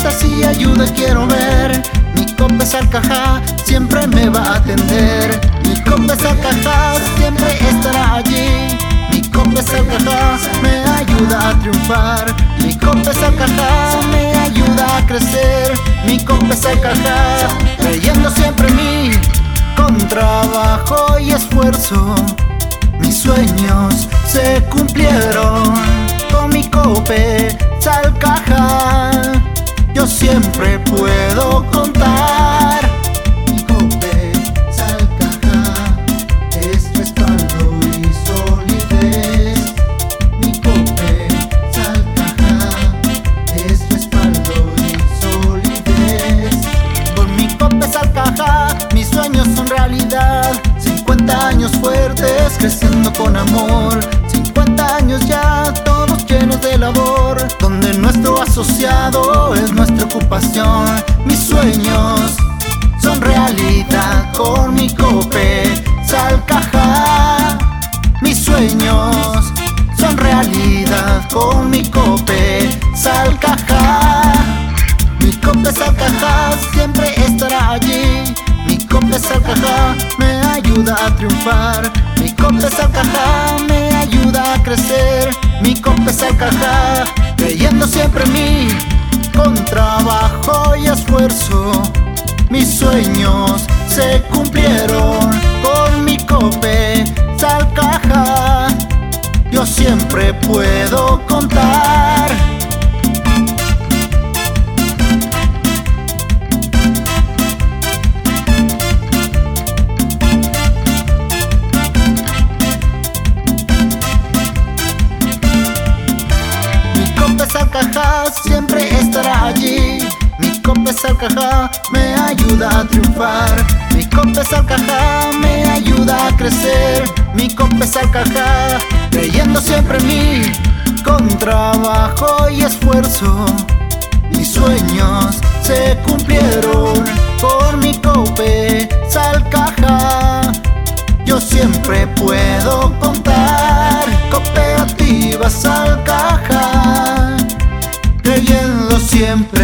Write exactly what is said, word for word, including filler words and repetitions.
fantasía ayuda quiero ver. Mi Cope Salcajá siempre me va a atender. Mi Cope Salcajá siempre estará allí. Mi Cope Salcajá me ayuda a triunfar. Mi Cope Salcajá me ayuda a crecer. Mi Cope Salcajá creyendo siempre en mí. Con trabajo y esfuerzo mis sueños se cumplieron. Con mi Cope Salcajá yo siempre puedo contar. Mi Cope Salcajá es respaldo y solidez. Mi Cope Salcajá es respaldo y solidez. Con mi Cope Salcajá mis sueños son realidad. cincuenta años fuertes creciendo con amor. cincuenta años ya todos llenos de labor, donde nuestro asociado es nuestra ocupación. Mis sueños son realidad con mi Cope Salcajá. Mis sueños son realidad con mi Cope Salcajá. Mi Cope Salcajá siempre estará allí. Mi Cope Salcajá me ayuda a triunfar. Mi Cope Salcajá me ayuda a crecer. Mi Cope Salcajá creyendo siempre en mí. Con trabajo y esfuerzo mis sueños se cumplieron. Con mi Cope Salcajá yo siempre puedo contar. Salcajá siempre estará allí. Mi Cope Salcajá me ayuda a triunfar. Mi Cope Salcajá me ayuda a crecer. Mi Cope Salcajá creyendo siempre en mí. Con trabajo y esfuerzo mis sueños se cumplieron. Por mi Cope Salcajá yo siempre puedo contar. Cooperativa Salcajá creyendo siempre